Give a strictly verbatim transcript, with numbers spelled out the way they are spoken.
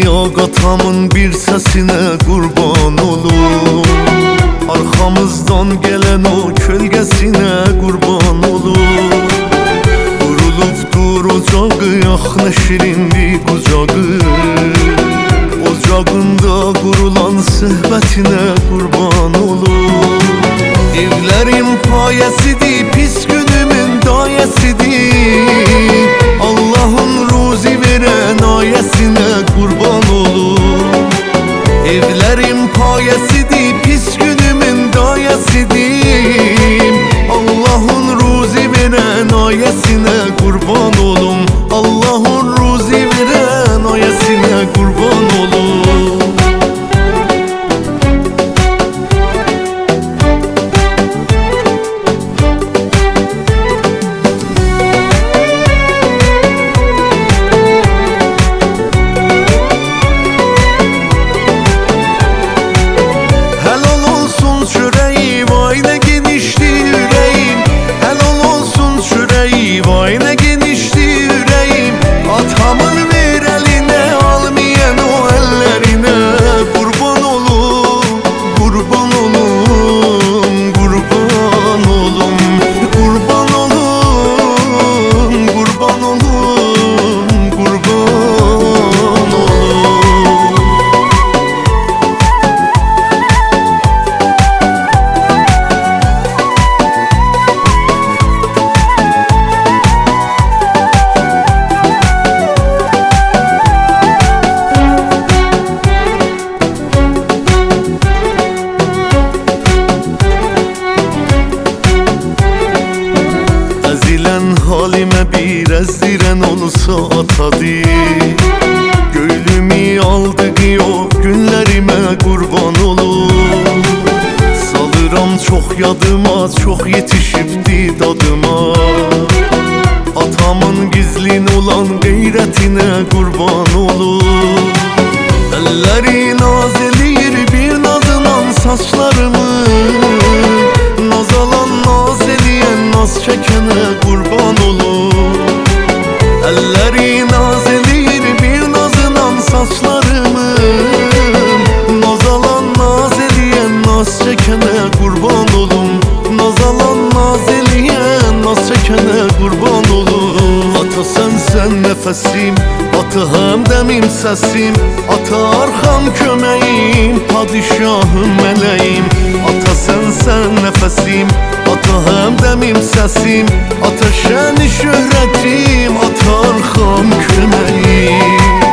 yok atamın bir sesine kurban olur. Arkamızdan gelen o kölgesine kurban olur. Kurulup dur ocağı, yak ne şirinli kucağı. Ocağında kurulan söhbetine kurban olur. Evlerim payesidir, pis günümün dayesidir. Allah'ın ruzi veren ayesine kurban olur. Evlerim payesidir, pis günümün dayesidir. Allah'ın ruzi veren ayesine kurban olum. Allah'ın ruzi veren ayesine kurban olum. Vay ne genişti yüreğim, atamın ver eline, almayan o ellerine. Kurban olum, kurban olum, kurban olum. Kurban olum, kurban olum, kurban olum. Halime bir ezdiren olsa atadı. Gönlümü aldı o günlerime kurban olur. Salıram çok yadıma, çok yetişipti dadıma. Atamın gizlin olan gayretine kurban olur. Elleri naz eləyir bir nazınan saçlarımı. Naz alan naz eləyən naz çəkənə kurban olur. Elleri naz eləyir bir nazınan saçlarımı. Naz alan naz eləyən naz çəkənə kurban olum. Naz alan naz eləyən naz çəkənə kurban olum. Ata sensen nefesim, ata hemdemim sesim. Ata arkam kömeğim, padişahım meleğim. Ata sensen nefesim, ata hemdemim sesim. Ata şen şöhretim, ata arkam kömeğim.